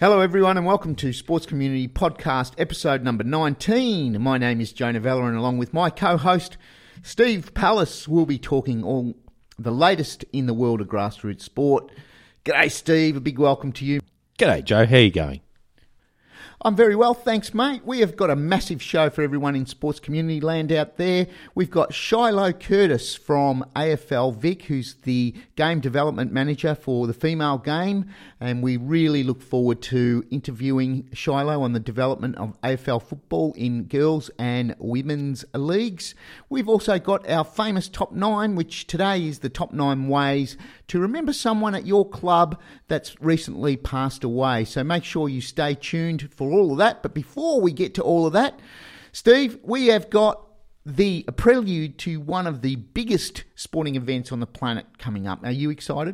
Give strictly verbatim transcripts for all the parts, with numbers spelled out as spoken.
Hello everyone and welcome to Sports Community Podcast episode number nineteen. My name is Joe Novella and along with my co-host Steve Pallas we'll be talking all the latest in the world of grassroots sport. G'day Steve, a big welcome to you. G'day Joe, how are you going? I'm very well, thanks mate. We have got a massive show for everyone in sports community land out there. We've got Shiloh Curtis from A F L Vic, who's the game development manager for the female game, and we really look forward to interviewing Shiloh on the development of A F L football in girls and women's leagues. We've also got our famous top nine, which today is the top nine ways to remember someone at your club that's recently passed away. So make sure you stay tuned for all of that. But before we get to all of that, Steve, we have got the prelude to one of the biggest sporting events on the planet coming up. Are you excited?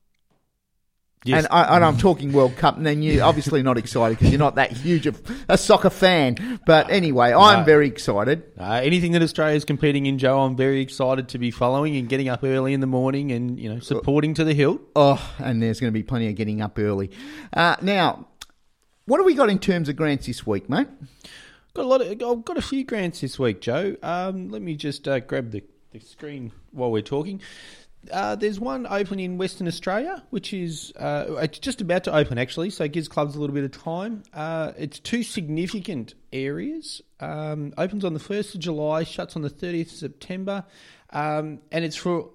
Yes. And, I, and I'm talking World Cup, and then you're obviously not excited because you're not that huge of a soccer fan. But anyway, I'm no. very excited. Uh, anything that Australia's competing in, Joe, I'm very excited to be following and getting up early in the morning and, you know, supporting to the hilt. Oh, and there's going to be plenty of getting up early. Uh, now, what have we got in terms of grants this week, mate? Got a lot. Of, I've got a few grants this week, Joe. Um, let me just uh, grab the, the screen while we're talking. Uh, there's one open in Western Australia, which is uh, it's just about to open, actually, so it gives clubs a little bit of time. Uh, it's two significant areas. Um, opens on the first of July, shuts on the thirtieth of September, um, and it's for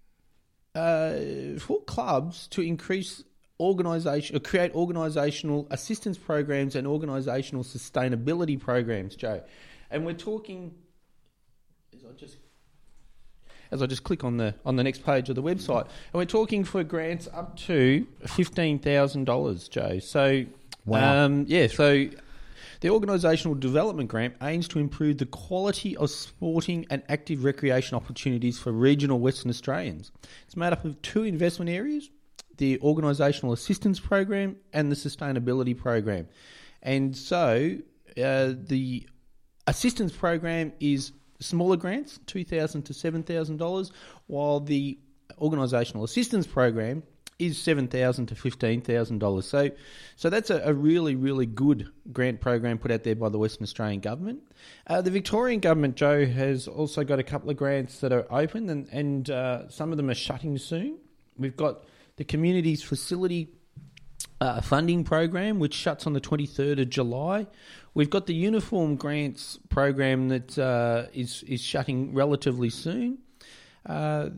uh, for clubs to increase organisation, or create organisational assistance programs and organisational sustainability programs, Joe. And we're talking... As I just... As I just click on the on the next page of the website, and we're talking for grants up to fifteen thousand dollars, Joe. So, wow. um, yeah, so the organisational development grant aims to improve the quality of sporting and active recreation opportunities for regional Western Australians. It's made up of two investment areas, the organisational assistance program and the sustainability program. And so uh, the assistance program is smaller grants, two thousand dollars to seven thousand dollars, while the organisational assistance program is seven thousand dollars to fifteen thousand dollars. So so that's a, a really, really good grant program put out there by the Western Australian Government. Uh, the Victorian Government, Joe, has also got a couple of grants that are open, and, and uh, some of them are shutting soon. We've got the Communities Facility uh, Funding Program, which shuts on the twenty-third of July. We've got the Uniform Grants Program that uh, is is shutting relatively soon. Uh,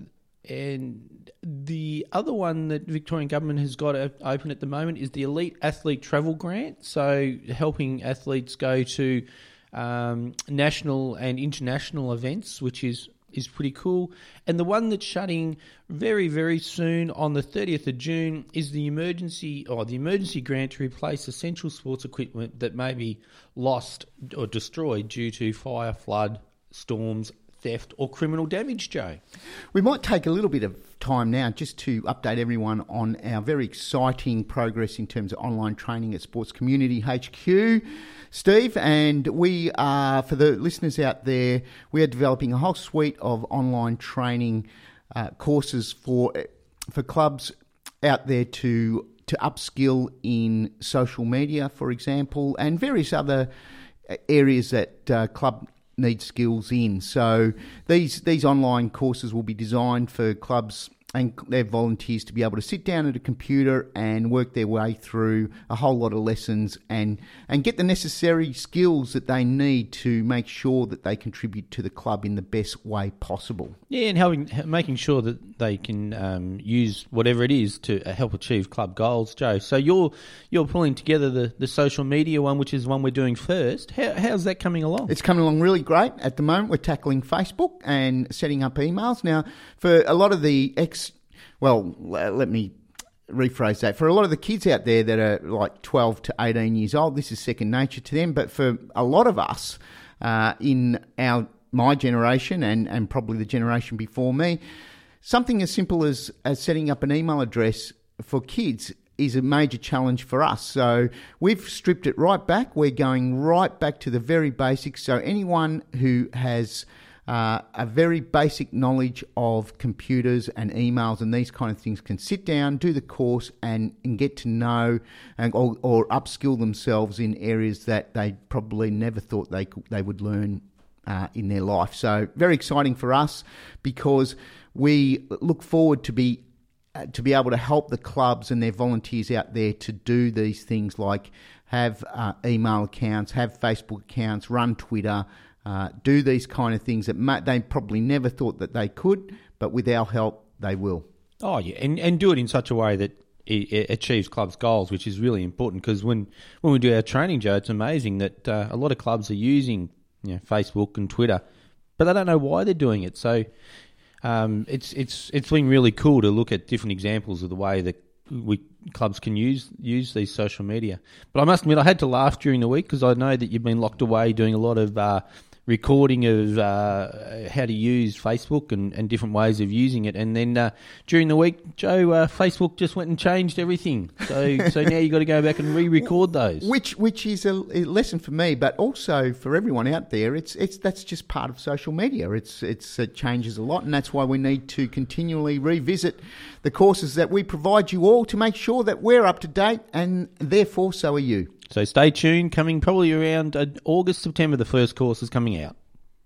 and the other one that the Victorian Government has got open at the moment is the Elite Athlete Travel Grant, so helping athletes go to um, national and international events, which is is pretty cool. And the one that's shutting very, very soon on the thirtieth of June is the emergency or the emergency grant to replace essential sports equipment that may be lost or destroyed due to fire, flood, storms, theft or criminal damage, Joe. We might take a little bit of time now just to update everyone on our very exciting progress in terms of online training at Sports Community H Q, Steve, and we are, for the listeners out there, we are developing a whole suite of online training uh, courses for for clubs out there to to upskill in social media, for example, and various other areas that uh, club need skills in. So these these online courses will be designed for clubs and their volunteers to be able to sit down at a computer and work their way through a whole lot of lessons and, and get the necessary skills that they need to make sure that they contribute to the club in the best way possible. Yeah, and helping, making sure that they can um, use whatever it is to help achieve club goals, Joe. So you're you're pulling together the, the social media one, which is the one we're doing first. How, how's that coming along? It's coming along really great. At the moment, we're tackling Facebook and setting up emails. Now, for a lot of the ex Well, let me rephrase that. For a lot of the kids out there that are like twelve to eighteen years old, this is second nature to them. But for a lot of us uh, in our my generation and, and probably the generation before me, something as simple as, as setting up an email address for kids is a major challenge for us. So we've stripped it right back. We're going right back to the very basics. So anyone who has uh, a very basic knowledge of computers and emails and these kind of things can sit down, do the course and, and get to know and, or, or upskill themselves in areas that they probably never thought they could, they would learn uh, in their life. So very exciting for us because we look forward to be uh, to be able to help the clubs and their volunteers out there to do these things like have uh, email accounts, have Facebook accounts, run Twitter, uh, do these kind of things that may, they probably never thought that they could, but with our help, they will. Oh, yeah, and, and do it in such a way that it, it achieves clubs' goals, which is really important because when, when we do our training, Joe, it's amazing that uh, a lot of clubs are using you know, Facebook and Twitter, but they don't know why they're doing it. So um, it's it's it's been really cool to look at different examples of the way that we clubs can use use these social media. But I must admit, I had to laugh during the week because I know that you've been locked away doing a lot of uh, recording of uh, how to use Facebook and, and different ways of using it. And then uh, during the week, Joe, uh, Facebook just went and changed everything. So so now you've got to go back and re-record those. Which which is a, a lesson for me, but also for everyone out there. It's it's that's just part of social media. It's it's it changes a lot, and that's why we need to continually revisit the courses that we provide you all to make sure that we're up to date, and therefore so are you. So stay tuned, coming probably around uh, August, September, the first course is coming out.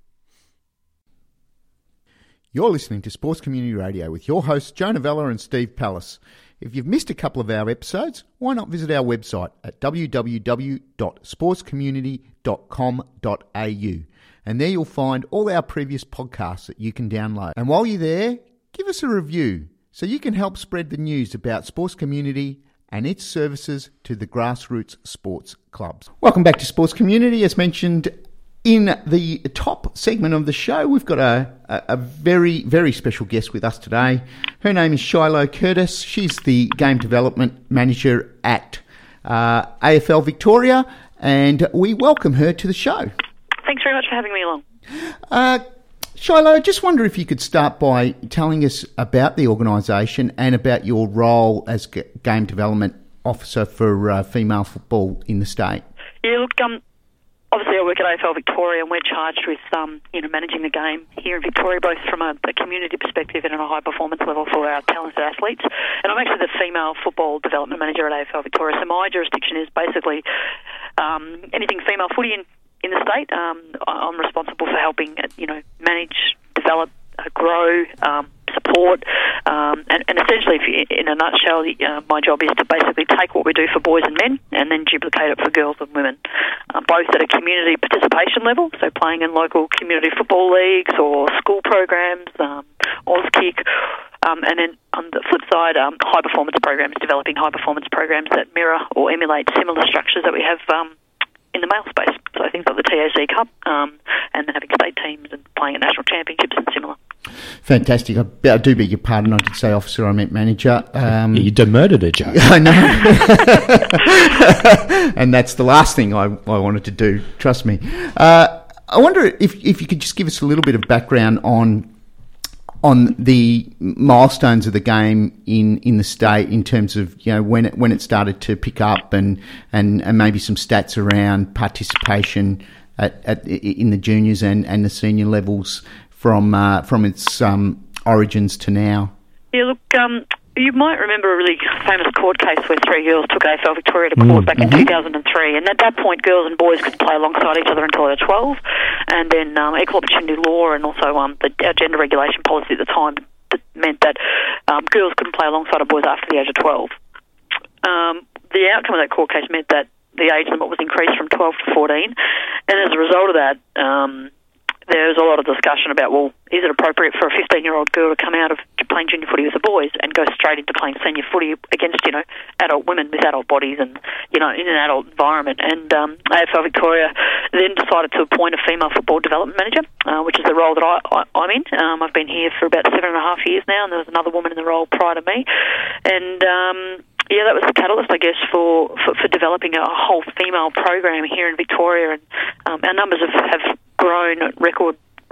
You're listening to Sports Community Radio with your hosts, Joe Novella and Steve Pallas. If you've missed a couple of our episodes, why not visit our website at w w w dot sports community dot com dot a u. And there you'll find all our previous podcasts that you can download. And while you're there, give us a review so you can help spread the news about Sports Community and its services to the grassroots sports clubs. Welcome back to Sports Community. As mentioned in the top segment of the show, we've got a, a, a very, very special guest with us today. Her name is Shiloh Curtis. She's the Game Development Manager at uh, A F L Victoria, and we welcome her to the show. Thanks very much for having me along. Uh, Shiloh, I just wonder if you could start by telling us about the organisation and about your role as g- Game Development Officer for uh, female football in the state. Yeah, look, um, obviously I work at A F L Victoria and we're charged with um, you know, managing the game here in Victoria, both from a, a community perspective and on a high-performance level for our talented athletes. And I'm actually the Female Football Development Manager at A F L Victoria, so my jurisdiction is basically um, anything female footy in In the state. um, I'm responsible for helping, you know, manage, develop, uh, grow, um, support, um, and, and essentially, if you, in a nutshell, uh, my job is to basically take what we do for boys and men and then duplicate it for girls and women, uh, both at a community participation level, so playing in local community football leagues or school programs, um, Auskick, um, and then on the flip side, um, high-performance programs, developing high-performance programs that mirror or emulate similar structures that we have um, in the male space. So things like the T A C Cup um, and then having state teams and playing at national championships and similar. Fantastic. I, I do beg your pardon. I did say officer, I meant manager. Um, yeah, you demoted her, Joe. I know. And that's the last thing I, I wanted to do. Trust me. Uh, I wonder if, if you could just give us a little bit of background on on the milestones of the game in, in the state in terms of, you know, when it when it started to pick up and, and, and maybe some stats around participation at, at in the juniors and, and the senior levels from uh, from its um, origins to now. Yeah, look, um, you might remember a really famous court case where three girls took A F L Victoria to court mm, back mm-hmm. in two thousand three, and at that point girls and boys could play alongside each other until they were twelve, and then um, equal opportunity law and also um, the, our gender regulation policy at the time that meant that um, girls couldn't play alongside of boys after the age of twelve. Um, the outcome of that court case meant that the age limit was increased from twelve to fourteen, and as a result of that, um, there was a lot of discussion about, well, is it appropriate for a fifteen-year-old girl to come out of playing junior footy with the boys and go straight into playing senior footy against, you know, adult women with adult bodies and, you know, in an adult environment? And um, A F L Victoria then decided to appoint a female football development manager, uh, which is the role that I, I, I'm in. Um, I've been here for about seven and a half years now, and there was another woman in the role prior to me. And um, yeah, that was the catalyst, I guess, for, for, for developing a whole female program here in Victoria. And um, our numbers have, have grown at record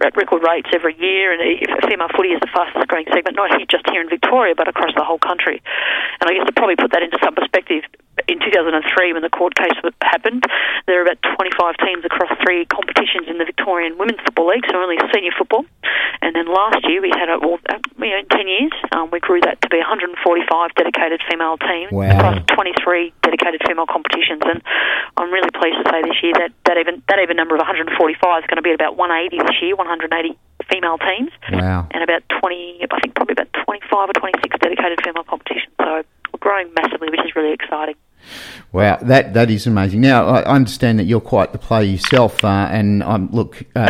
at record rates every year, and female footy is the fastest growing segment, not just here in Victoria, but across the whole country. And I guess to probably put that into some perspective, in two thousand three, when the court case happened, there were about twenty-five teams across three competitions in the Victorian Women's Football League, so only senior football. And then last year, we had, a, well, you know, in ten years, um, we grew that to be one hundred forty-five dedicated female teams wow. across twenty-three dedicated female competitions. And I'm really pleased to say this year that that even that even number of one hundred forty-five is going to be at about one hundred eighty this year, one hundred eighty female teams. Wow. And about twenty, I think probably about twenty-five or twenty-six dedicated female competitions. So we're growing massively, which is really exciting. Wow, that that is amazing. Now, I understand that you're quite the player yourself, uh, and um, look, uh,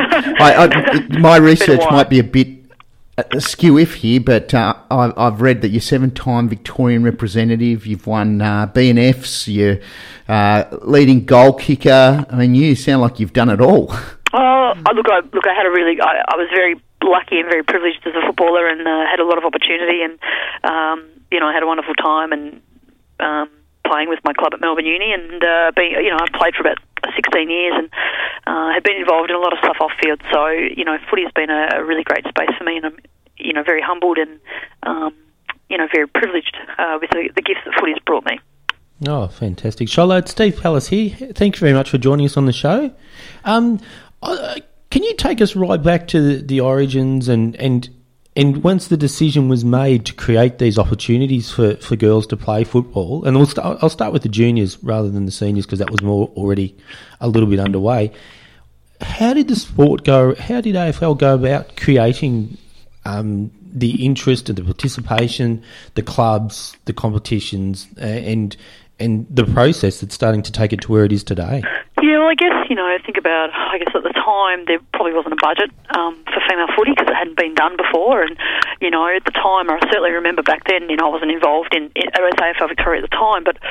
I, I, my research might be a bit askew if here, but uh, I, I've read that you're seven-time Victorian representative. You've won uh, B N Fs. You're uh, leading goal kicker. I mean, you sound like you've done it all. Oh, look, I look, I had a really, I, I was very lucky and very privileged as a footballer, and uh, had a lot of opportunity, and um, you know, I had a wonderful time, and um, playing with my club at Melbourne Uni, and uh, being, you know, I played for about sixteen years, and uh, had been involved in a lot of stuff off field. So, you know, footy has been a, a really great space for me, and I'm, you know, very humbled and um, you know, very privileged uh, with the, the gifts that footy has brought me. Oh, fantastic, Charlotte. Steve Pallas here. Thank you very much for joining us on the show. Um, uh, can you take us right back to the, the origins and and And once the decision was made to create these opportunities for, for girls to play football, and we'll start, I'll start with the juniors rather than the seniors because that was more already a little bit underway. How did the sport go? How did A F L go about creating um, the interest and the participation, the clubs, the competitions, uh, and and the process that's starting to take it to where it is today? Yeah, well, I guess, you know, think about, I guess at the time there probably wasn't a budget um, for female footy because it hadn't been done before. And, you know, at the time, I certainly remember back then, you know, I wasn't involved in, in A F L Victoria at the time, but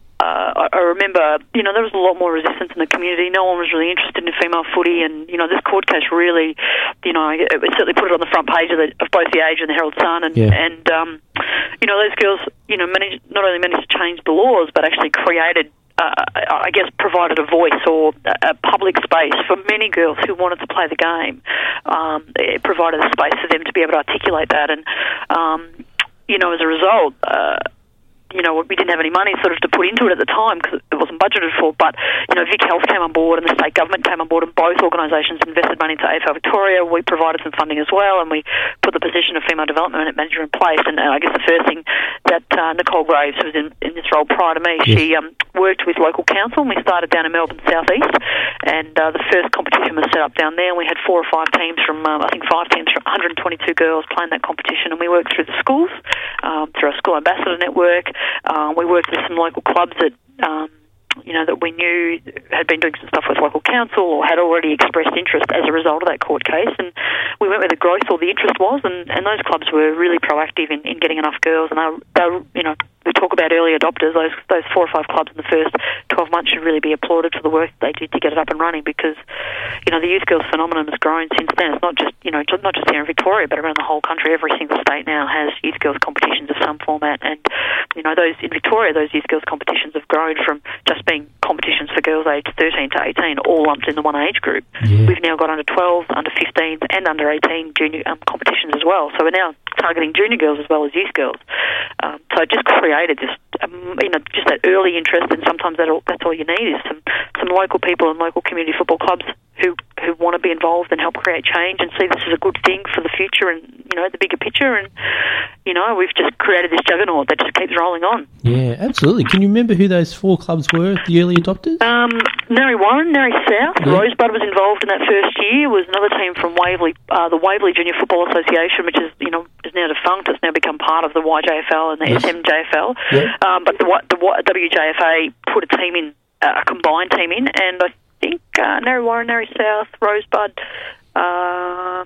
uh, I, I remember, you know, there was a lot more resistance in the community. No one was really interested in female footy. And, you know, this court case really, you know, it, it certainly put it on the front page of, the, of both the Age and the Herald Sun. And, yeah. and um, you know, those girls, you know, managed, not only managed to change the laws, but actually created Uh, I guess provided a voice or a public space for many girls who wanted to play the game. Um, it provided a space for them to be able to articulate that, and um, you know, as a result, uh, you know, we didn't have any money sort of to put into it at the time because it wasn't budgeted for. But you know, Vic Health came on board and the state government came on board, and both organisations invested money into A F L Victoria. We provided some funding as well, and we put the position of female development manager in place. And uh, I guess the first thing that uh, Nicole Graves, who was in, in this role prior to me, yes. she um, worked with local council, and we started down in Melbourne South East, and uh, the first competition was set up down there, and we had four or five teams from, um, I think five teams from one hundred twenty-two girls playing that competition, and we worked through the schools, um, through our school ambassador network. Um, we worked with some local clubs that, um, you know, that we knew had been doing some stuff with local council or had already expressed interest as a result of that court case, and we went where the growth or the interest was, and, and those clubs were really proactive in, in getting enough girls, and they, they, you know, we talk about early adopters. Those those four or five clubs in the first twelve months should really be applauded for the work they did to get it up and running, because, you know, the youth girls phenomenon has grown since then. It's not just, you know, not just here in Victoria, but around the whole country. Every single state now has youth girls competitions of some format, and, you know, those in Victoria, those youth girls competitions have grown from just being competitions for girls aged thirteen to eighteen, all lumped in the one age group. Yeah. We've now got under twelves, under fifteens, and under eighteen junior um, competitions as well. So we're now targeting junior girls as well as youth girls. Um, so it just created this, um, you know, just that early interest, and sometimes that all, that's all you need is some, some local people and local community football clubs who who want to be involved and help create change and see this as a good thing for the future and, you know, the bigger picture. And, you know, we've just created this juggernaut that just keeps rolling on. Yeah, absolutely. Can you remember who those four clubs were, the early adopters? Um, Narry Warren, Narry South, yeah. Rosebud was involved in that first year. Was another team from Waverley, uh, the Waverley Junior Football Association, which is, you know, is now defunct. It's now become part of the Y J F L and the yes. S M J F L. Yeah. Um, but the, the W J F A put a team in, uh, a combined team in, and I think uh, Narry Warren, Narry South, Rosebud, um,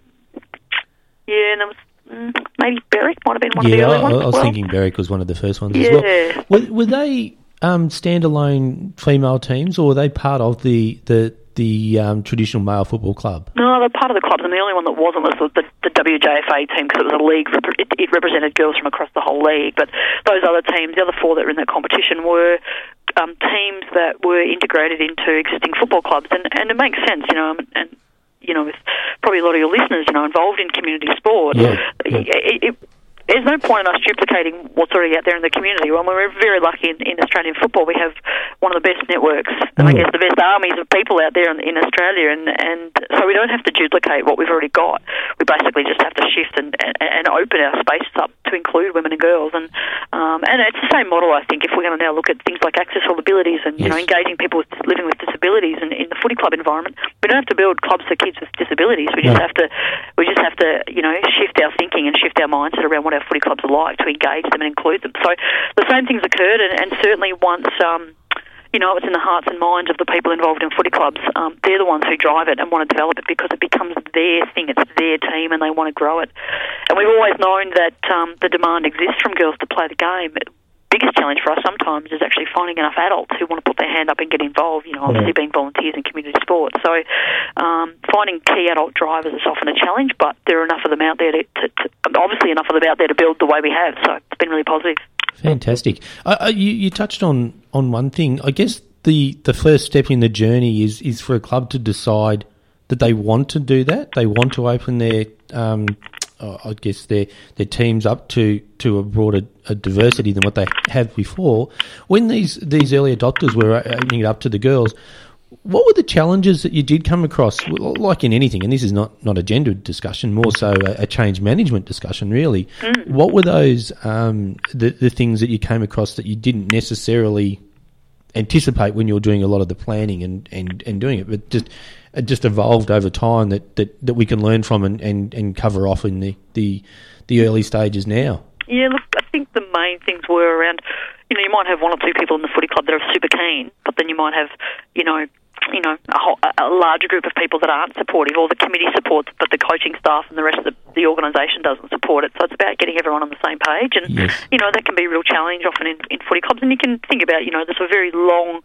yeah, and there was mm, maybe Berwick might have been one yeah, of the early I, ones. I was as well. thinking Berwick was one of the first ones yeah. as well. Were, were they um, standalone female teams, or were they part of the the the um, traditional male football club? No, they're part of the clubs, and the only one that wasn't was the, the, the W J F A team, because it was a league. It, it represented girls from across the whole league. But those other teams, the other four that were in that competition, were um, teams that were integrated into existing football clubs, and, and it makes sense, you know, and, you know, with probably a lot of your listeners, you know, involved in community sport, Yeah. Yeah. It, it, there's no point in us duplicating what's already out there in the community. Well, we're very lucky in, in Australian football. We have one of the best networks, and I guess the best armies of people out there in, in Australia, and, and so we don't have to duplicate what we've already got. We basically just have to shift and, and, and open our spaces up to include women and girls. And um, and it's the same model, I think, if we're going to now look at things like accessible abilities and you Yes. know engaging people with, living with disabilities in, in the footy club environment. We don't have to build clubs for kids with disabilities. We just No. have to we just have to you know shift our thinking and shift our mindset around what our footy clubs are like to engage them and include them. So the same things occurred, and, and certainly once um, you know it's in the hearts and minds of the people involved in footy clubs, um, they're the ones who drive it and want to develop it because it becomes their thing, it's their team, and they want to grow it. And we've always known that um, the demand exists from girls to play the game. Biggest challenge for us sometimes is actually finding enough adults who want to put their hand up and get involved, you know, obviously being volunteers in community sport. So um, finding key adult drivers is often a challenge, but there are enough of them out there to, to, to obviously enough of them out there to build the way we have. So it's been really positive. Fantastic. Uh, uh, you, you touched on, on one thing. I guess the, the first step in the journey is, is for a club to decide that they want to do that. They want to open their, um, uh, I guess, their their teams up to, to a broader a diversity than what they have before. When these, these early adopters were opening it up to the girls, what were the challenges that you did come across, like in anything, and this is not, not a gender discussion, more so a, a change management discussion, really. Mm. What were those, um, the, the things that you came across that you didn't necessarily anticipate when you were doing a lot of the planning and, and, and doing it, but just it just evolved over time that, that, that we can learn from and, and, and cover off in the, the, the early stages now? Yeah, look, I think the main things were around, you know, you might have one or two people in the footy club that are super keen, but then you might have, you know, you know, a, whole, a larger group of people that aren't supportive, or the committee supports, but the coaching staff and the rest of the, the organisation doesn't support it. So it's about getting everyone on the same page, and yes. you know that can be a real challenge often in, in footy clubs. And you can think about, you know, there's a very long,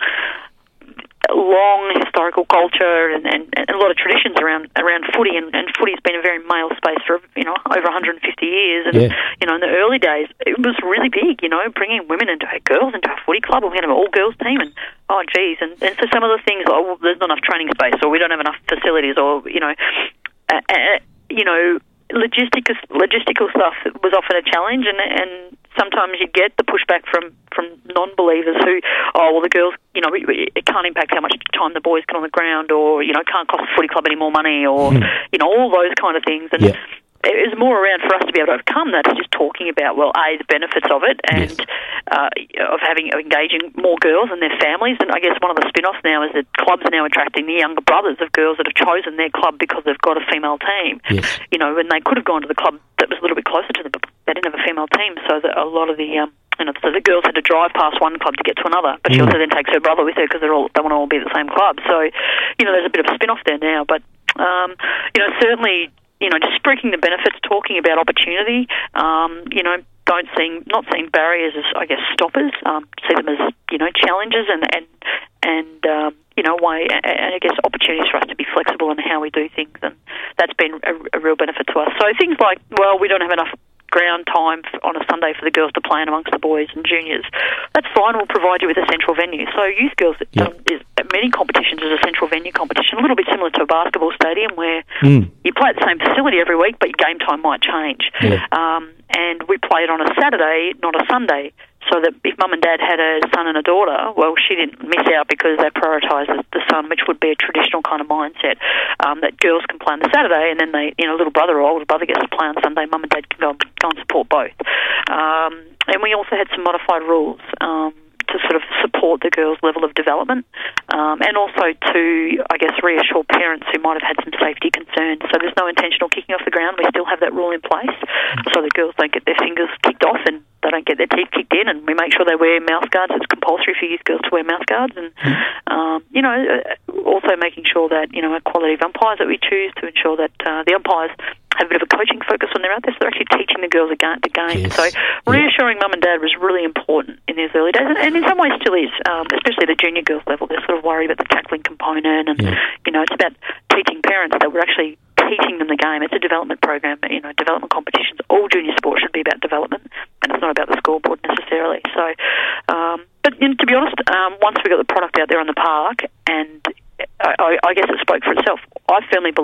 long historical culture and, and, and a lot of traditions around around footy, and, and footy's been a very male space for you know over one hundred fifty years. And yeah. you know, in the early days, it was really big. You know, bringing women into girls into a footy club, and we had an all girls team, and oh geez, and, and so some of the things, oh, well, there's not enough training space, or we don't have enough facilities, or you know, uh, uh, you know. Logistical, logistical stuff was often a challenge, and and sometimes you get the pushback from, from non-believers who, oh, well, the girls, you know, it can't impact how much time the boys get on the ground, or, you know, can't cost the footy club any more money, or, mm. you know, all those kind of things. And yeah. it was more around for us to be able to overcome that, just talking about, well, A, the benefits of it, and yes. uh, of having of engaging more girls and their families. And I guess one of the spin-offs now is that clubs are now attracting the younger brothers of girls that have chosen their club because they've got a female team. Yes. You know, and they could have gone to the club that was a little bit closer to them, but they didn't have a female team, so that a lot of the um, you know, so the girls had to drive past one club to get to another, but she mm. also then takes her brother with her because they're all they want to all be at the same club. So, you know, there's a bit of a spin-off there now, but um, you know, certainly. You know, just speaking the benefits, talking about opportunity, um, you know, don't seeing, not seeing barriers as, I guess, stoppers, um, see them as, you know, challenges and, and, and um, you know, way, and I guess opportunities for us to be flexible in how we do things, and that's been a, a real benefit to us. So things like, well, we don't have enough ground time on a Sunday for the girls to play in amongst the boys and juniors. That's fine. We'll provide you with a central venue. So youth girls yeah. um, is at many competitions is a central venue competition, a little bit similar to a basketball stadium where mm. you play at the same facility every week, but your game time might change. Yeah. Um, and we play it on a Saturday, not a Sunday. So that if mum and dad had a son and a daughter, well, she didn't miss out because they prioritised the son, which would be a traditional kind of mindset, um, that girls can play on the Saturday, and then they, you know, little brother or older brother gets to play on Sunday. Mum and dad can go, go and support both. Um, and we also had some modified rules um, to sort of support the girls' level of development, um, and also to, I guess, reassure parents who might have had some safety concerns. So there's no intentional kicking off the ground. We still have that rule in place, so the girls don't get their fingers kicked off and they don't get their teeth kicked in, and we make sure they wear mouth guards. It's compulsory for youth girls to wear mouth guards, and um, you know, also making sure that, you know, a quality of umpires that we choose, to ensure that uh, the umpires have a bit of a coaching focus when they're out there, so they're actually teaching the girls the game. The game. Yes. So reassuring mum and dad was really important in these early days, and, and in some ways still is, um, especially at the junior girls level. They're sort of worried about the tackling component, and yeah. you know, it's about teaching parents that we're actually teaching them the game. It's a development program. You know, development competitions. All junior sports should be about development, and it's not about the scoreboard necessarily. So, um, but you know, to be honest, um, once we got the product out there on the park, and I, I, I guess it spoke for itself. I firmly believe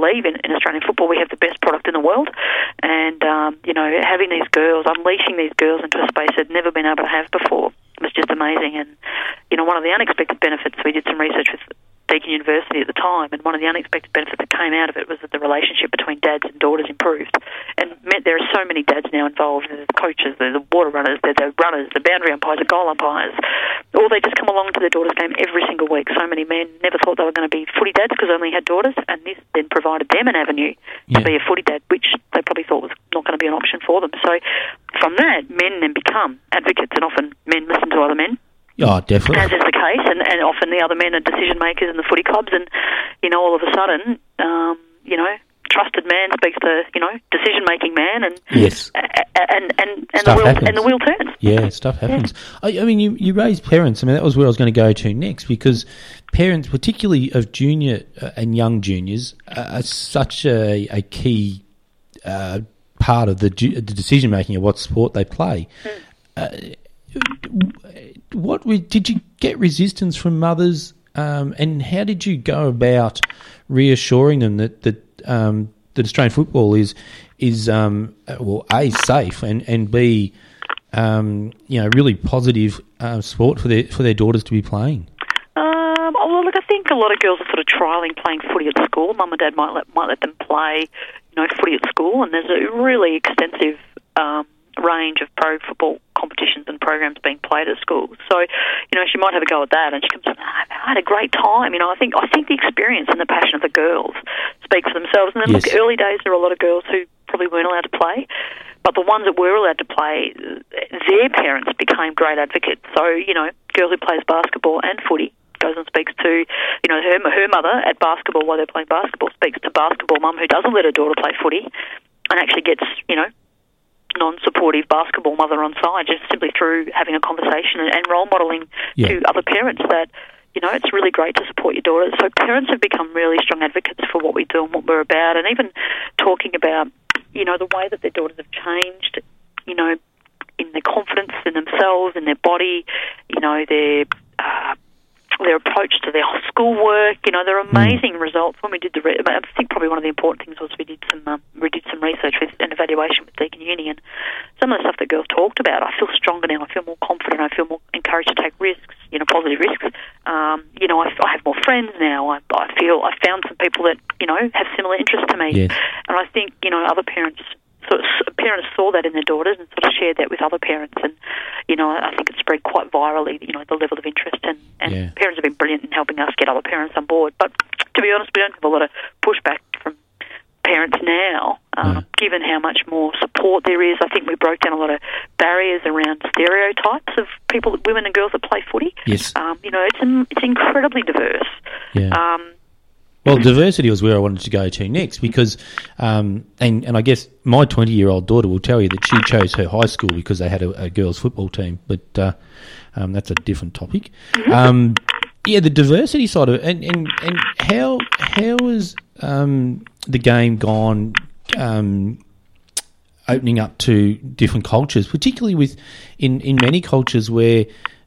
believe in, in Australian football we have the best product in the world, and um, you know, having these girls, unleashing these girls into a space they'd never been able to have before was just amazing. And you know, one of the unexpected benefits, we did some research with Deakin University at the time, and one of the unexpected benefits that came out of it was that the relationship between dads and daughters improved, and meant there are so many dads now involved. There's the coaches, there's the water runners, there's the runners, the boundary umpires, the goal umpires. Or they just come along to their daughter's game every single week. So many men never thought they were going to be footy dads because they only had daughters, and this then provided them an avenue to Yeah. be a footy dad, which they probably thought was not going to be an option for them. So from that, men then become advocates, and often men listen to other men. Oh, definitely. As is the case, and, and often the other men are decision makers in the footy clubs, and you know, all of a sudden, um, you know, trusted man speaks to, you know, decision making man, and Yes. and and, and the Stuff wheel happens. and the wheel turns. Yeah, stuff happens. I, I mean, you, you raised parents. I mean, that was where I was going to go to next, because parents, particularly of junior uh, and young juniors, uh, are such a, a key uh, part of the, ju- the decision making of what sport they play. Mm. Uh, what re- did you get resistance from mothers, um, and how did you go about reassuring them that that um, that Australian football is is um, uh, well, A, safe, and and B, um, you know, really positive uh, sport for their for their daughters to be playing? Um, well, look, I think a lot of girls are sort of trialling playing footy at school. Mum and dad might let might let them play, you know, footy at school, and there's a really extensive um, range of pro football competitions and programs being played at school. So, you know, she might have a go at that, and she comes up, I had a great time. You know, I think I think the experience and the passion of the girls speak for themselves. And then, Yes. look, early days there were a lot of girls who probably weren't allowed to play, but the ones that were allowed to play, their parents became great advocates. So, you know, girl who plays basketball and footy goes and speaks to, you know, her her mother at basketball while they're playing basketball, speaks to basketball mum who doesn't let her daughter play footy, and actually gets, you know, non-supportive basketball mother on side just simply through having a conversation and, and role modelling Yeah. to other parents that, you know, it's really great to support your daughters. So parents have become really strong advocates for what we do and what we're about, and even talking about, you know, the way that their daughters have changed, you know, in their confidence in themselves, in their body, you know, their uh, their approach to their schoolwork. You know, there are amazing mm. results. When we did the, re- I think probably one of the important things was we did some um, we did some research with an evaluation with Deakin Uni, and some of the stuff that girls talked about. I feel stronger now. I feel more confident. I feel more encouraged to take risks. You know, positive risks. Um, you know, I, I have more friends now. I, I feel I found some people that, you know, have similar interests to me, Yes. and I think, you know, other parents. Sort of, parents saw that in their daughters and sort of shared that with other parents, and you know, I think it spread quite virally. You know, the level of interest, and, and Yeah. parents have been brilliant in helping us get other parents on board. But to be honest, we don't have a lot of pushback from parents now, um, No. given how much more support there is. I think we broke down a lot of barriers around stereotypes of people, women and girls that play footy. Yes. Um, you know, it's it's incredibly diverse. Yeah. Um, Well, diversity was where I wanted to go to next, because, um, and, and I guess my twenty-year-old daughter will tell you that she chose her high school because they had a, a girls' football team, but uh, um, that's a different topic. Um, yeah, the diversity side of it, and, and, and how how has um, the game gone um, opening up to different cultures, particularly with in, in many cultures where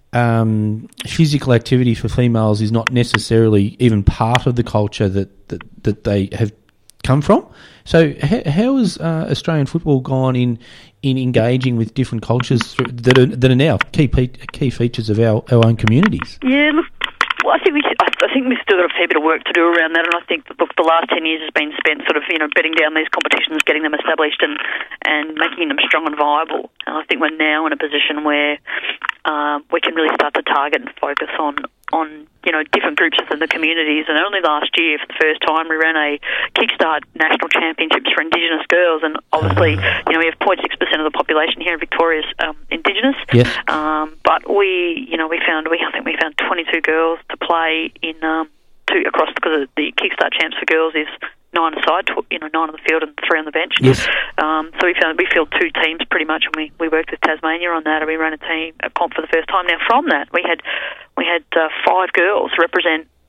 Um, physical activity for females is not necessarily even part of the culture that, that, that they have come from. So how, how has uh, Australian football gone in in engaging with different cultures through, that are that are now key pe- key features of our, our own communities? Yeah, look, well, I think we I I think we've still got a fair bit of work to do around that, and I think that, look, the last ten years has been spent sort of, you know, bedding down these competitions, getting them established, and, and making them strong and viable. And I think we're now in a position where um, we can really start to target and focus on, on you know, different groups within the communities. And only last year, for the first time, we ran a Kickstart National Championships for Indigenous girls, and obviously, you know, we have zero point six percent of the population here in Victoria is um, Indigenous. Yes. Um, but we, you know, we found we I think we found twenty-two girls to play in um, two across, because the Kickstart Champs for girls is nine aside, you know, nine on the field and three on the bench. Yes. Um, so we found we filled two teams pretty much, and we, we worked with Tasmania on that, and we ran a team a comp for the first time. Now from that we had we had uh, five girls represent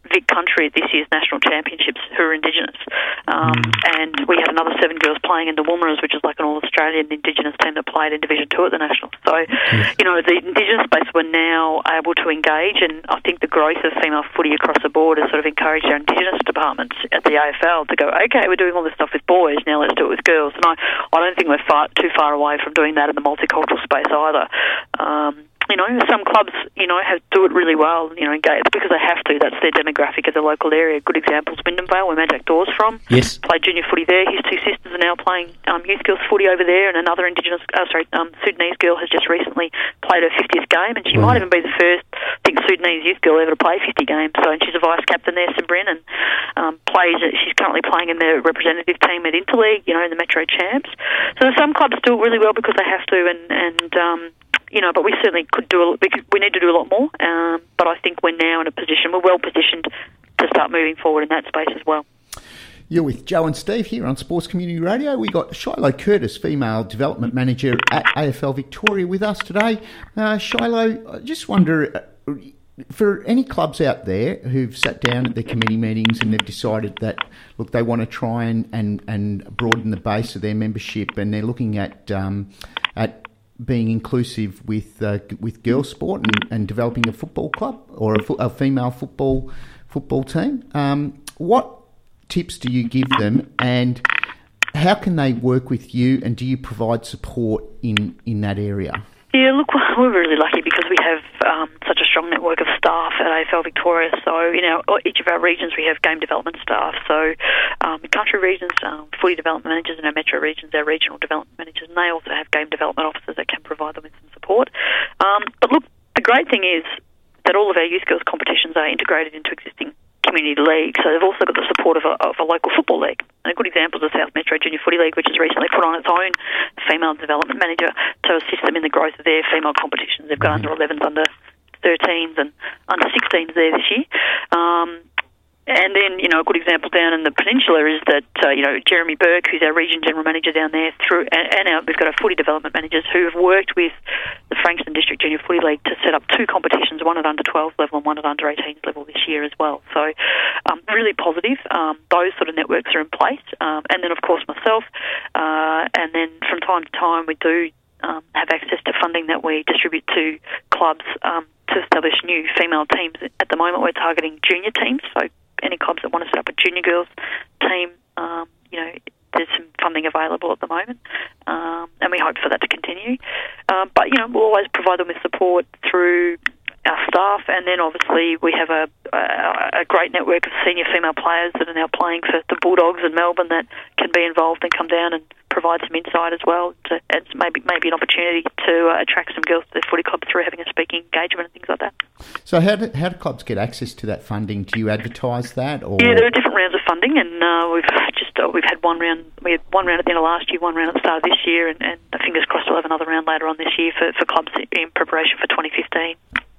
Vic Country at this year's national championships who are Indigenous. Um, and we had another seven girls playing in the Woomera's, which is like an all-Australian Indigenous team that played in Division two at the Nationals. So, yes. you know, the Indigenous space we're now able to engage, and I think the growth of female footy across the board has sort of encouraged our Indigenous departments at the A F L to go, okay, we're doing all this stuff with boys, now let's do it with girls. And I, I don't think we're far, too far away from doing that in the multicultural space either. Um, You know, some clubs, you know, have, do it really well, you know, engage because they have to. That's their demographic of the local area. Good example is Wyndham Vale, where Magic Door's from. Yes. Played junior footy there. His two sisters are now playing um, youth girls footy over there, and another Indigenous, uh, sorry, um, Sudanese girl has just recently played her fiftieth game, and she wow. might even be the first, I think, Sudanese youth girl ever to play fifty games. So, and she's a vice captain there, Sabrin, and um, plays. She's currently playing in the representative team at Interleague, you know, in the Metro Champs. So some clubs do it really well because they have to, and and um, you know, but we certainly could do a lot. We, could, we need to do a lot more. Um, but I think we're now in a position, we're well positioned to start moving forward in that space as well. You're with Joe and Steve here on Sports Community Radio. We got Shiloh Curtis, Female Development Manager at A F L Victoria, with us today. Uh, Shiloh, I just wonder, uh, for any clubs out there who've sat down at their committee meetings and they've decided that, look, they want to try and, and, and broaden the base of their membership, and they're looking at um, at being inclusive with uh, with girls sport and, and developing a football club or a, fo- a female football football team. Um, what tips do you give them, and how can they work with you, and do you provide support in, in that area? Yeah, look, we're really lucky because we have um, such a strong network of staff at A F L Victoria. So, you know, each of our regions we have game development staff. So, um, in country regions, um, footy development managers, and our metro regions, our regional development managers, and they also have game development officers that can provide them with some support. Um, but look, the great thing is that all of our youth girls competitions are integrated into existing community league, so they've also got the support of a, of a local football league. And a good example is the South Metro Junior Footy League, which has recently put on its own female development manager to assist them in the growth of their female competitions. They've got mm-hmm. under elevens, under thirteens and under sixteens there this year. Um, and then, you know, a good example down in the peninsula is that, uh, you know, Jeremy Burke, who's our region general manager down there, through and, and our, we've got our footy development managers who have worked with the Frankston District Junior Footy League to set up two competitions, one at under twelve level and one at under eighteens level this year as well. So um, really positive. Um, those sort of networks are in place. Um, and then, of course, myself. Uh, and then from time to time we do um, have access to funding that we distribute to clubs um, to establish new female teams. At the moment we're targeting junior teams, so any clubs that want to set up a junior girls team, um, you know, there's some funding available at the moment, um, and we hope for that to continue. Um, but, you know, we'll always provide them with support through our staff, and then obviously we have a, a, a great network of senior female players that are now playing for the Bulldogs in Melbourne that can be involved and come down and provide some insight as well. To, it's maybe maybe an opportunity to uh, attract some girls to their footy club through having a speaking engagement and things like that. So how do, how do clubs get access to that funding? Do you advertise that? Or? Yeah, there are different rounds of funding, and uh, we've just uh, we've had one round. We had one round at the end of last year, one round at the start of this year, and, and fingers crossed we'll have another round later on this year for, for clubs in preparation for twenty fifteen.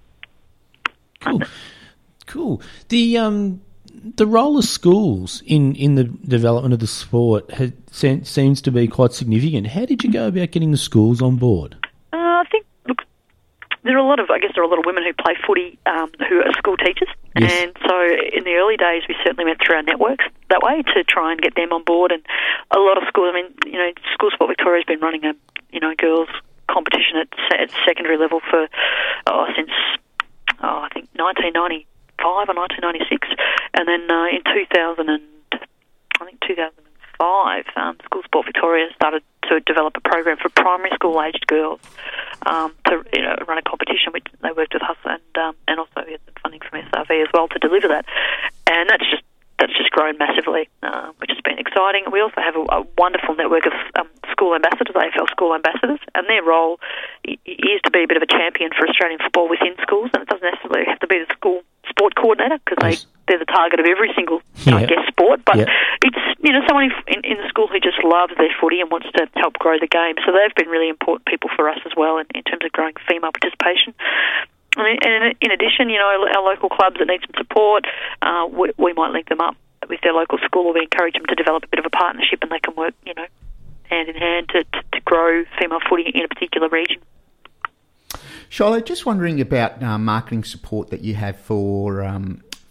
Cool, cool. The um, the role of schools in, in the development of the sport has, seems to be quite significant. How did you go about getting the schools on board? Uh, I think look, there are a lot of I guess there are a lot of women who play footy um, who are school teachers, yes. And so in the early days we certainly went through our networks that way to try and get them on board. And a lot of schools, I mean, you know, School Sport Victoria has been running a you know girls competition at, at secondary level for oh, since. Oh, I think nineteen ninety-five or nineteen ninety-six, and then uh, in two thousand and I think two thousand five, um, School Sport Victoria started to develop a program for primary school aged girls um, to you know run a competition. Which they worked with us and um, and also we had some funding from S R V as well to deliver that, and that's just that's just grown massively, uh, which has been exciting. We also have a, a wonderful network of um, school ambassadors, A F L school ambassadors, and their role is to be a bit of a champion for Australian football within schools, and it doesn't necessarily have to be the school sport coordinator because they, they're the target of every single, yeah. I guess, sport, but yeah. It's, you know, someone in, in the school who just loves their footy and wants to help grow the game, so they've been really important people for us as well in, in terms of growing female participation. And in addition, you know, our local clubs that need some support, uh, we, we might link them up with their local school, or we encourage them to develop a bit of a partnership, and they can work, you know, hand in hand to, to, to grow female footy in a particular region. Shiloh, just wondering about uh, marketing support that you have for um,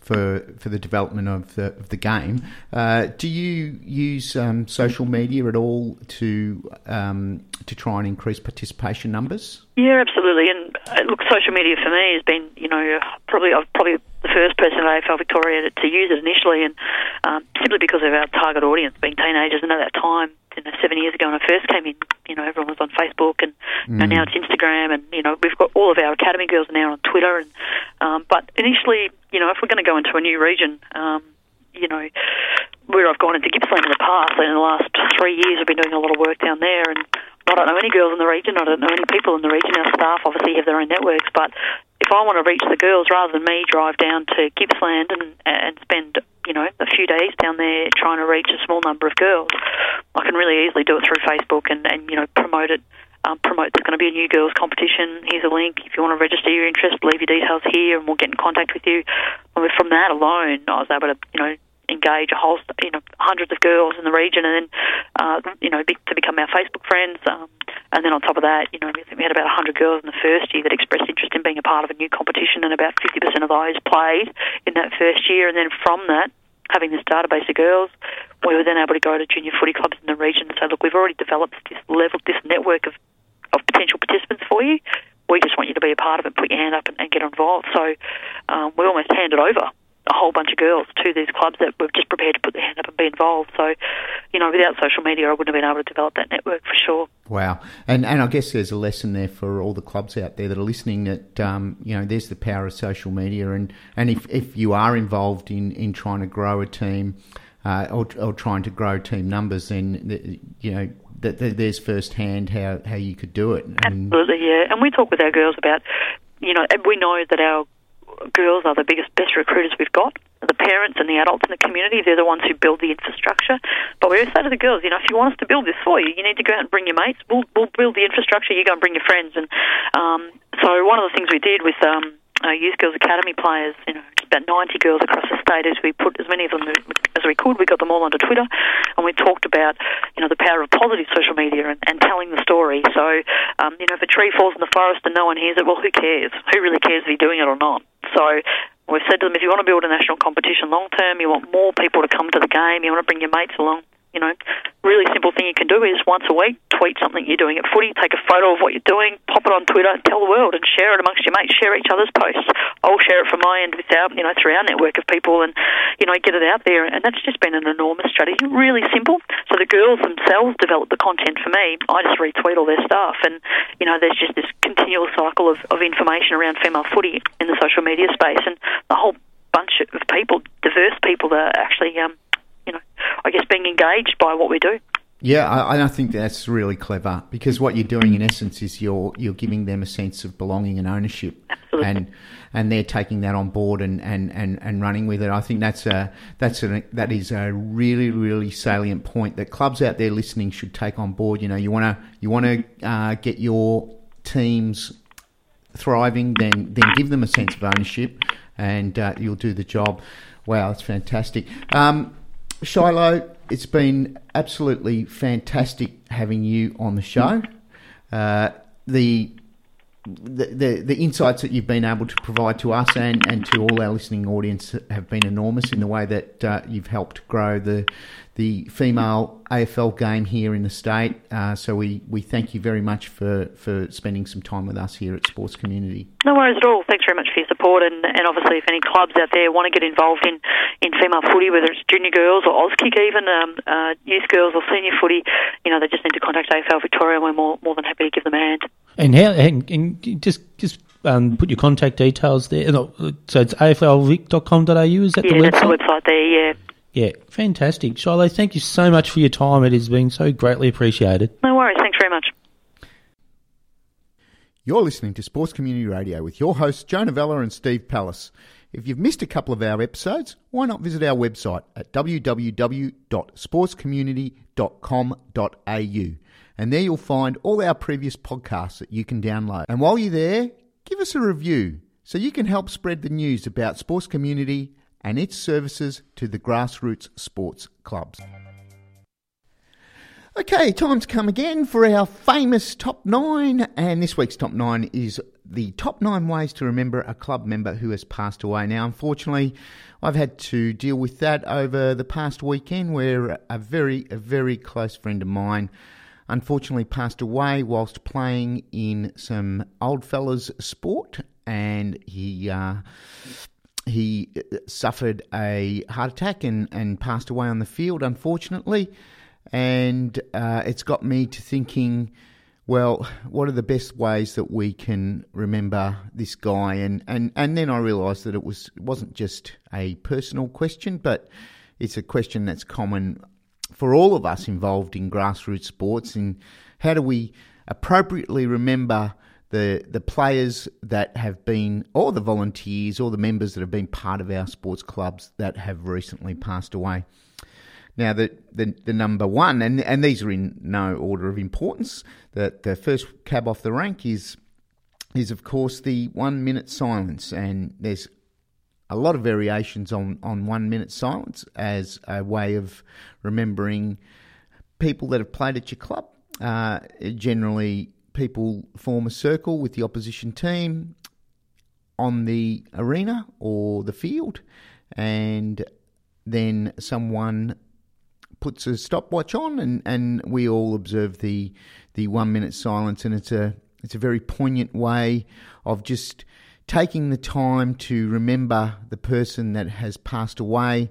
for, for the development of the of the game. Uh, do you use um, social media at all to um, to try and increase participation numbers? Yeah, absolutely. And uh, look, social media for me has been, you know, probably I've probably the first person at A F L Victoria to, to use it initially, and um, simply because of our target audience being teenagers. And at that time, you know, seven years ago when I first came in, you know, everyone was on Facebook, and you know, mm. now it's Instagram, and you know, we've got all of our academy girls are now on Twitter. And um, but initially, you know, if we're going to go into a new region, um, you know, where I've gone into Gippsland in the past, and in the last three years, I've been doing a lot of work down there, and I don't know any girls in the region. I don't know any people in the region. Our staff obviously have their own networks, but if I want to reach the girls, rather than me drive down to Gippsland and and spend, you know, a few days down there trying to reach a small number of girls, I can really easily do it through Facebook and, and you know, promote it. Um, promote there's going to be a new girls competition. Here's a link. If you want to register your interest, leave your details here, and we'll get in contact with you. I mean, from that alone, I was able to, you know, engage a whole, you know, hundreds of girls in the region, and then, uh, you know, be, to become our Facebook friends. Um, and then on top of that, you know, we had about one hundred girls in the first year that expressed interest in being a part of a new competition, and about fifty percent of those played in that first year. And then from that, having this database of girls, we were then able to go to junior footy clubs in the region and say, look, we've already developed this level, this network of, of potential participants for you. We just want you to be a part of it, put your hand up and, and get involved. So um, we almost handed over a whole bunch of girls to these clubs that were just prepared to put their hand up and be involved. So, you know, without social media, I wouldn't have been able to develop that network for sure. Wow. And and I guess there's a lesson there for all the clubs out there that are listening that, um, you know, there's the power of social media. And, and if, if you are involved in, in trying to grow a team uh, or, or trying to grow team numbers, then, you know, that there's firsthand how, how you could do it. And absolutely, yeah. And we talk with our girls about, you know, we know that our girls are the biggest, best recruiters we've got. The parents and the adults in the community, they're the ones who build the infrastructure. But we always say to the girls, you know, if you want us to build this for you, you need to go out and bring your mates. We'll, we'll build the infrastructure, you go and bring your friends. And um, so one of the things we did with um, our Youth Girls Academy players, you know, about ninety girls across the state, is we put as many of them as we could. We got them all onto Twitter, and we talked about, you know, the power of positive social media and, and telling the story. So, um, you know, if a tree falls in the forest and no one hears it, well, who cares? Who really cares if you're doing it or not? So we've said to them, if you want to build a national competition long term, you want more people to come to the game, you want to bring your mates along, you know, really simple thing you can do is once a week, tweet something you're doing at footy, take a photo of what you're doing, pop it on Twitter, and tell the world, and share it amongst your mates, share each other's posts. I'll share it from my end with our, you know, through our network of people, and, you know, get it out there. And that's just been an enormous strategy, really simple. So the girls themselves develop the content for me. I just retweet all their stuff, and, you know, there's just this continual cycle of, of information around female footy in the social media space, and a whole bunch of people, diverse people that are actually, um, you know, I guess being engaged by what we do. Yeah, I, I think that's really clever, because what you're doing in essence is you're you're giving them a sense of belonging and ownership. Absolutely. and and they're taking that on board and, and, and, and running with it. I think that's a that's a that is a really really salient point that clubs out there listening should take on board. You know, you want to you want to uh, get your teams thriving, then then give them a sense of ownership, and uh, you'll do the job. Wow, that's fantastic. Um, Shiloh, it's been absolutely fantastic having you on the show. Uh, the, the the the insights that you've been able to provide to us and, and to all our listening audience have been enormous in the way that uh, you've helped grow the the female A F L game here in the state. Uh, so we, we thank you very much for, for spending some time with us here at Sports Community. No worries at all. Thanks very much for your support. And, and obviously, if any clubs out there want to get involved in, in female footy, whether it's junior girls or Auskick even, um, uh, youth girls or senior footy, you know, they just need to contact A F L Victoria, and we're more, more than happy to give them a hand. And how? And, and just just um, put your contact details there. No, so it's a f l vic dot com dot a u. Is that yeah, the website? Yeah, that's the website there. Yeah. Yeah, fantastic. Shiloh, thank you so much for your time. It has been so greatly appreciated. No worries. Thanks very much. You're listening to Sports Community Radio with your hosts, Joe Novella and Steve Pallas. If you've missed a couple of our episodes, why not visit our website at w w w dot sports community dot com dot a u. And there you'll find all our previous podcasts that you can download. And while you're there, give us a review so you can help spread the news about Sports Community and its services to the grassroots sports clubs. Okay, time's come again for our famous top nine, and this week's top nine is the top nine ways to remember a club member who has passed away. Now, unfortunately, I've had to deal with that over the past weekend, where a very, a very close friend of mine unfortunately passed away whilst playing in some old fellas sport, and he uh, he suffered a heart attack and, and passed away on the field, unfortunately. And uh, it's got me to thinking, well, what are the best ways that we can remember this guy? And, and, and then I realised that it, was, it wasn't just a personal question, but it's a question that's common for all of us involved in grassroots sports. And how do we appropriately remember the the players that have been, or the volunteers, or the members that have been part of our sports clubs that have recently passed away? Now, the, the, the number one, and, and these are in no order of importance, the, the first cab off the rank is, is of course, the one-minute silence. And there's a lot of variations on, on one-minute silence as a way of remembering people that have played at your club. Uh, generally, people form a circle with the opposition team on the arena or the field, and then someone puts a stopwatch on, and, and we all observe the the one minute silence, and it's a it's a very poignant way of just taking the time to remember the person that has passed away,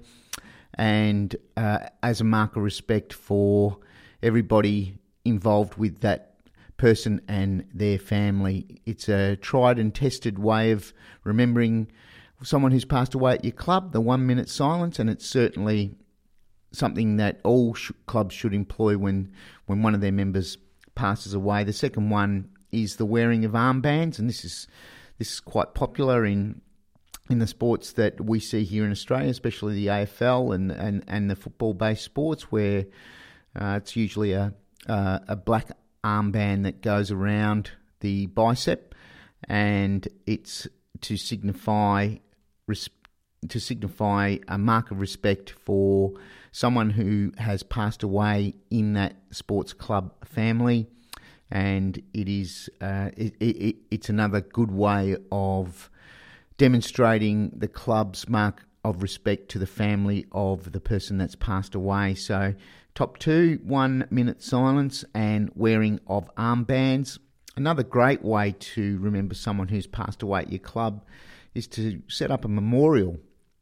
and uh, as a mark of respect for everybody involved with that person and their family. It's a tried and tested way of remembering someone who's passed away at your club, the one minute silence, and it's certainly something that all sh- clubs should employ when, when one of their members passes away. The second one is the wearing of armbands, and this is this is quite popular in in the sports that we see here in Australia, especially the A F L and, and, and the football-based sports, where uh, it's usually a, uh, a black armband that goes around the bicep, and it's to signify respect to signify a mark of respect for someone who has passed away in that sports club family. And it is uh, it, it, it's another good way of demonstrating the club's mark of respect to the family of the person that's passed away. So top two, one minute silence and wearing of armbands. Another great way to remember someone who's passed away at your club is to set up a memorial.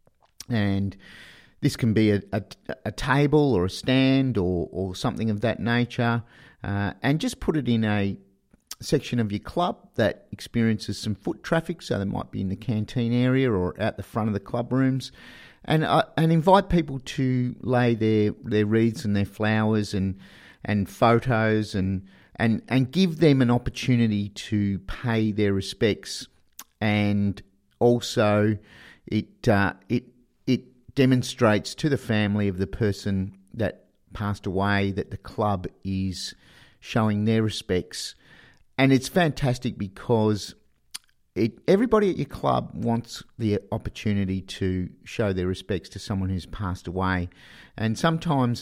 And this can be a, a, a table or a stand or, or something of that nature, uh, and just put it in a section of your club that experiences some foot traffic, so they might be in the canteen area or out the front of the club rooms, and uh, and invite people to lay their, their wreaths and their flowers and and photos and, and, and give them an opportunity to pay their respects. And also it uh, it demonstrates to the family of the person that passed away that the club is showing their respects. And it's fantastic because it, everybody at your club wants the opportunity to show their respects to someone who's passed away. And sometimes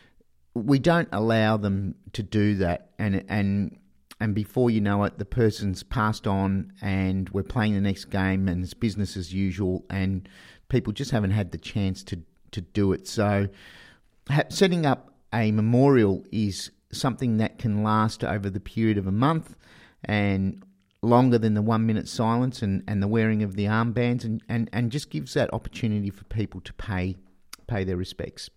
we don't allow them to do that. And and and before you know it, the person's passed on and we're playing the next game and it's business as usual, and people just haven't had the chance to, to do it. So ha- setting up a memorial is something that can last over the period of a month and longer than the one-minute silence and, and the wearing of the armbands, and, and, and just gives that opportunity for people to pay pay their respects.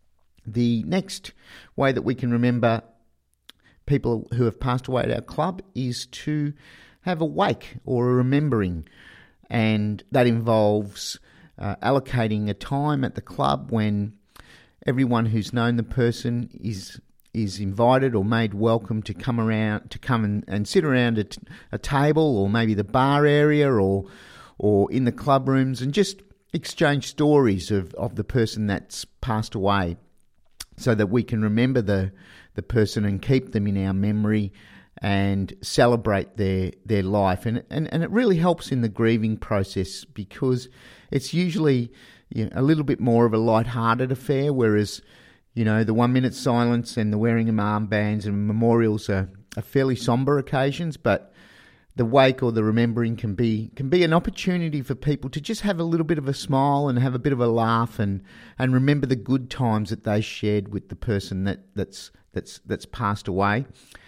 The next way that we can remember people who have passed away at our club is to have a wake or a remembering, and that involves Uh, allocating a time at the club when everyone who's known the person is is invited or made welcome to come around to come and, and sit around a, t- a table, or maybe the bar area, or or in the club rooms, and just exchange stories of, of the person that's passed away, so that we can remember the the person and keep them in our memory and celebrate their their life. And and, and it really helps in the grieving process, because it's usually, you know, a little bit more of a light-hearted affair, whereas You know, the one-minute silence and the wearing of armbands and memorials are, are fairly sombre occasions, but the wake or the remembering can be can be an opportunity for people to just have a little bit of a smile and have a bit of a laugh and, and remember the good times that they shared with the person that, that's that's that's passed away,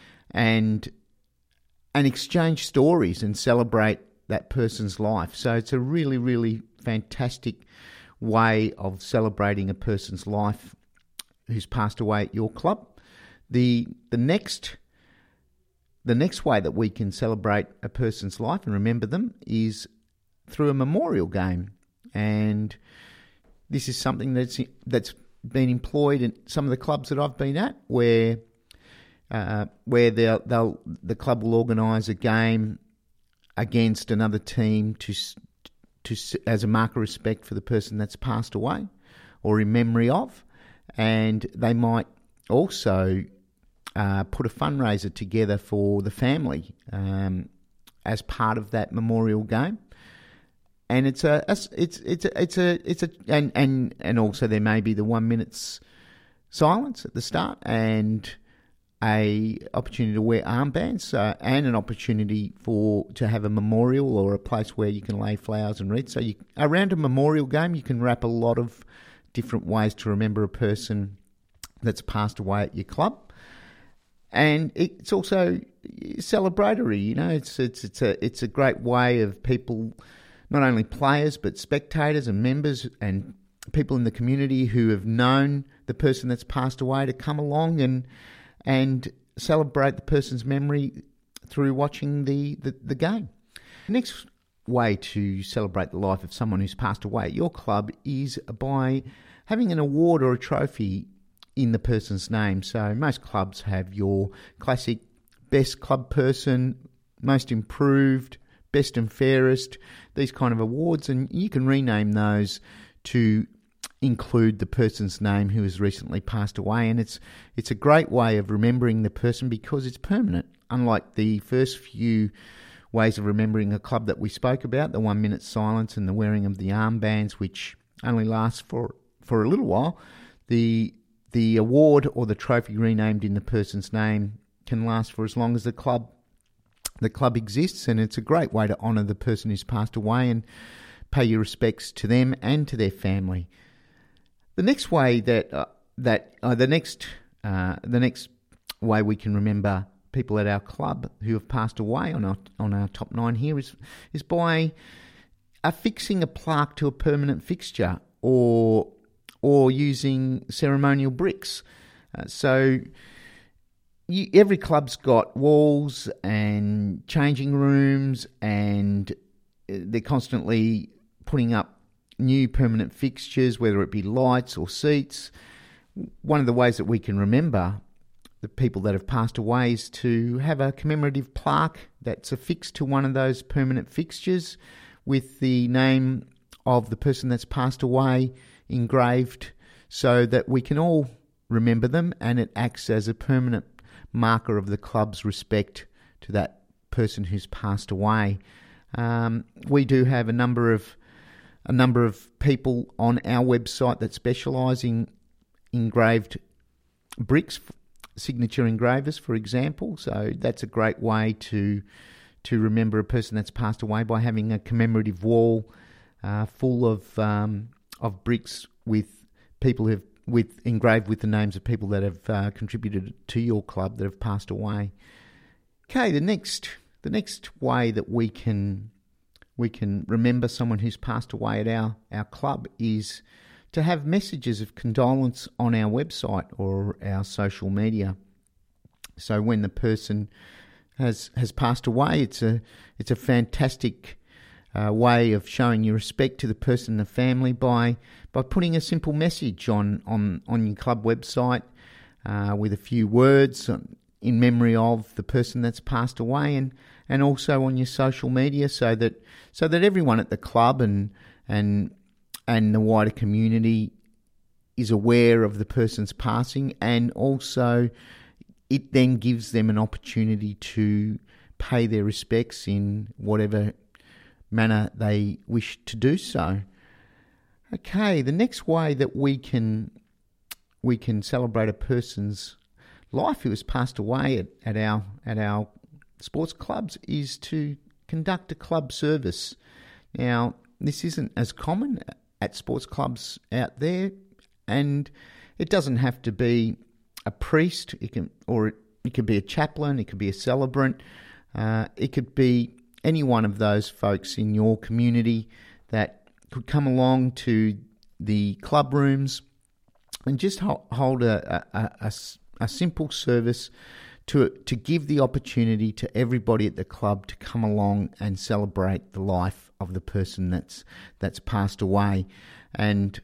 and and exchange stories and celebrate that person's life. So it's a really, really fantastic way of celebrating a person's life who's passed away at your club. The the next the next way that we can celebrate a person's life and remember them is through a memorial game, and this is something that's that's been employed in some of the clubs that I've been at, where uh, where they'll, they'll the club will organise a game against another team to to as a mark of respect for the person that's passed away or in memory of. And they might also uh, put a fundraiser together for the family um, as part of that memorial game. And it's a it's it's a, it's a it's a and, and and also there may be the one minute's silence at the start and a opportunity to wear armbands uh, and an opportunity for to have a memorial or a place where you can lay flowers and wreaths. So you, around a memorial game, you can wrap a lot of different ways to remember a person that's passed away at your club, and it's also celebratory. You know, it's it's it's a it's a great way of people, not only players but spectators and members and people in the community who have known the person that's passed away, to come along and and celebrate the person's memory through watching the the, the game. The next way to celebrate the life of someone who's passed away at your club is by having an award or a trophy in the person's name. So most clubs have your classic best club person, most improved, best and fairest, these kind of awards, and you can rename those to include the person's name who has recently passed away. And it's it's a great way of remembering the person because it's permanent, unlike the first few ways of remembering a club that we spoke about, the one minute silence and the wearing of the armbands, which only lasts for, for a little while. The the award or the trophy renamed in the person's name can last for as long as the club the club exists, and it's a great way to honour the person who's passed away and pay your respects to them and to their family. The next way that uh, that uh, the next uh, the next way we can remember people at our club who have passed away on our on our top nine here is is by affixing a plaque to a permanent fixture or or using ceremonial bricks. Uh, so you, every club's got walls and changing rooms, and they're constantly putting up new permanent fixtures, whether it be lights or seats. One of the ways that we can remember the people that have passed away is to have a commemorative plaque that's affixed to one of those permanent fixtures with the name of the person that's passed away engraved, so that we can all remember them, and it acts as a permanent marker of the club's respect to that person who's passed away. Um, we do have a number of a number of people on our website that specialise in engraved bricks, signature engravers, for example. So that's a great way to to remember a person that's passed away, by having a commemorative wall uh, full of um, of bricks with people who've with engraved with the names of people that have uh, contributed to your club that have passed away. Okay, the next the next way that we can we can remember someone who's passed away at our, our club is to have messages of condolence on our website or our social media. So when the person has has passed away, it's a it's a fantastic uh, way of showing your respect to the person and the family by by putting a simple message on on, on your club website uh, with a few words in memory of the person that's passed away, and, and also on your social media, so that so that everyone at the club and and and the wider community is aware of the person's passing, and also it then gives them an opportunity to pay their respects in whatever manner they wish to do so. Okay, the next way that we can we can celebrate a person's life who has passed away at, at our at our sports clubs is to conduct a club service. Now, this isn't as common at sports clubs out there, and it doesn't have to be a priest. It can, or it, it could be a chaplain. It could be a celebrant. Uh, it could be any one of those folks in your community that could come along to the club rooms and just hold a, a, a, a simple service to to give the opportunity to everybody at the club to come along and celebrate the life of the person that's that's passed away. And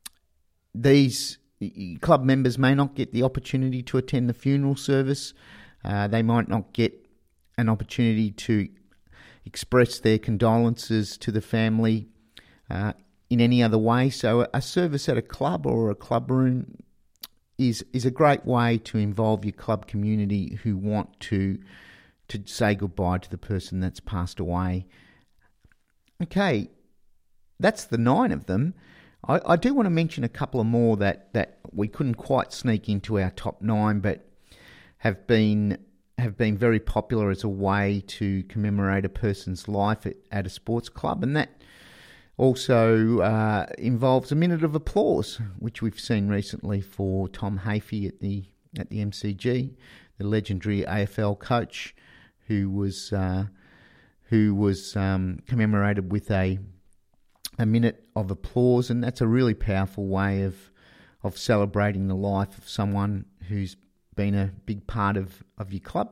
these club members may not get the opportunity to attend the funeral service. Uh, they might not get an opportunity to express their condolences to the family uh, in any other way. So a service at a club or a club room is is a great way to involve your club community who want to to say goodbye to the person that's passed away. Okay, that's the nine of them. I, I do want to mention a couple of more that, that we couldn't quite sneak into our top nine, but have been have been very popular as a way to commemorate a person's life at, at a sports club, and that also uh, involves a minute of applause, which we've seen recently for Tom Hafey at the at the M C G, the legendary A F L coach, who was uh, who was um, commemorated with a a minute of applause, and that's a really powerful way of of celebrating the life of someone who's been a big part of, of your club.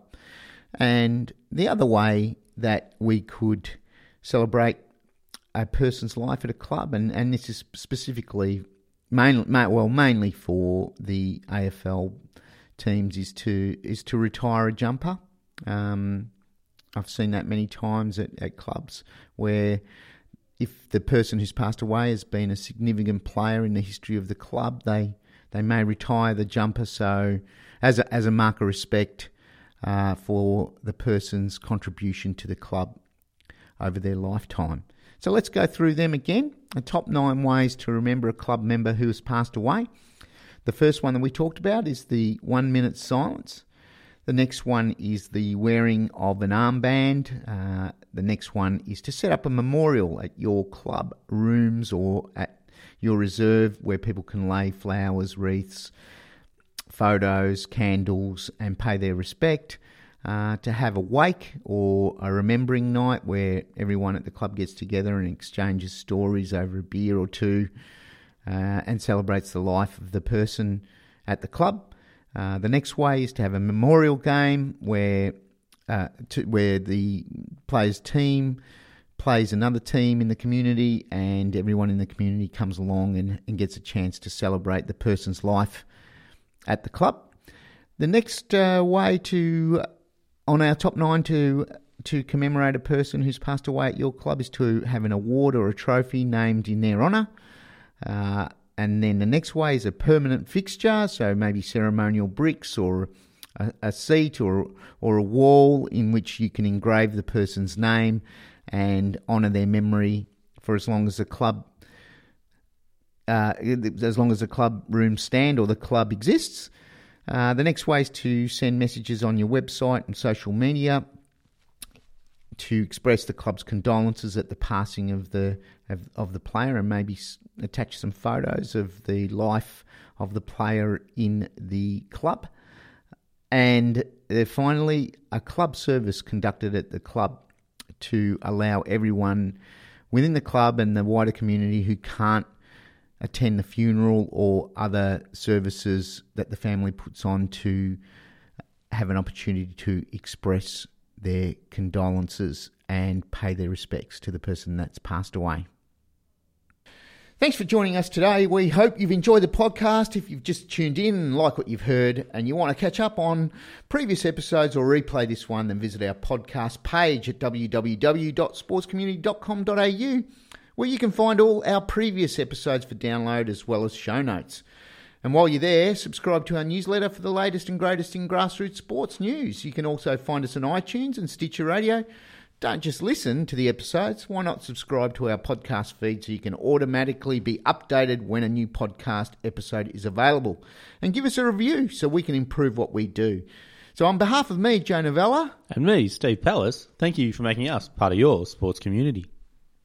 And the other way that we could celebrate a person's life at a club, and, and this is specifically, mainly, well, mainly for the A F L teams, is to is to retire a jumper. Um, I've seen that many times at, at clubs where if the person who's passed away has been a significant player in the history of the club, they they may retire the jumper, so as a, as a mark of respect uh, for the person's contribution to the club over their lifetime. So let's go through them again. The top nine ways to remember a club member who has passed away. The first one that we talked about is the one minute silence. The next one is the wearing of an armband. Uh, the next one is to set up a memorial at your club rooms or at your reserve where people can lay flowers, wreaths, photos, candles, and pay their respect. Uh, to have a wake or a remembering night where everyone at the club gets together and exchanges stories over a beer or two uh, and celebrates the life of the person at the club. Uh, the next way is to have a memorial game where uh, to, where the player's team plays another team in the community and everyone in the community comes along and, and gets a chance to celebrate the person's life at the club. The next uh, way to, on our top nine, to to commemorate a person who's passed away at your club is to have an award or a trophy named in their honour. Uh, and then the next way is a permanent fixture, so maybe ceremonial bricks or a, a seat or or a wall in which you can engrave the person's name and honour their memory for as long as the club, uh, as long as the club rooms stand or the club exists. Uh, the next way is to send messages on your website and social media to express the club's condolences at the passing of the of, of the player, and maybe attach some photos of the life of the player in the club. And uh, finally, a club service conducted at the club to allow everyone within the club and the wider community who can't attend the funeral or other services that the family puts on to have an opportunity to express their condolences and pay their respects to the person that's passed away. Thanks for joining us today. We hope you've enjoyed the podcast. If you've just tuned in and like what you've heard and you want to catch up on previous episodes or replay this one, then visit our podcast page at w w w dot sports community dot com dot a u, where you can find all our previous episodes for download as well as show notes. And while you're there, subscribe to our newsletter for the latest and greatest in grassroots sports news. You can also find us on iTunes and Stitcher Radio. Don't just listen to the episodes. Why not subscribe to our podcast feed so you can automatically be updated when a new podcast episode is available? And give us a review so we can improve what we do. So on behalf of me, Joe Novella, and me, Steve Palace, thank you for making us part of your sports community.